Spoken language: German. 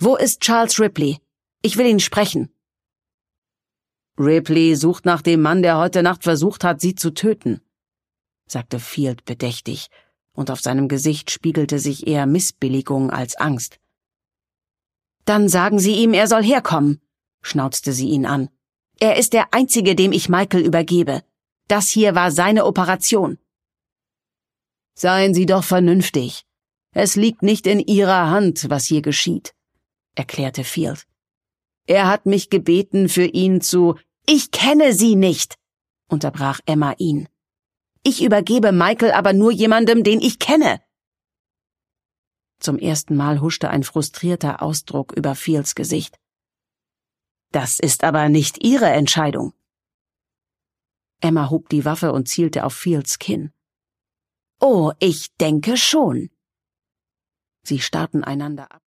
Wo ist Charles Ripley? Ich will ihn sprechen.« »Ripley sucht nach dem Mann, der heute Nacht versucht hat, sie zu töten«, sagte Field bedächtig, und auf seinem Gesicht spiegelte sich eher Missbilligung als Angst. »Dann sagen Sie ihm, er soll herkommen«, schnauzte sie ihn an. »Er ist der Einzige, dem ich Michael übergebe. Das hier war seine Operation.« »Seien Sie doch vernünftig. Es liegt nicht in Ihrer Hand, was hier geschieht«, erklärte Field. »Er hat mich gebeten, für ihn zu...« »Ich kenne Sie nicht«, unterbrach Emma ihn. »Ich übergebe Michael aber nur jemandem, den ich kenne.« Zum ersten Mal huschte ein frustrierter Ausdruck über Fields Gesicht. »Das ist aber nicht Ihre Entscheidung.« Emma hob die Waffe und zielte auf Fields Kinn. »Oh, ich denke schon.« Sie starrten einander ab.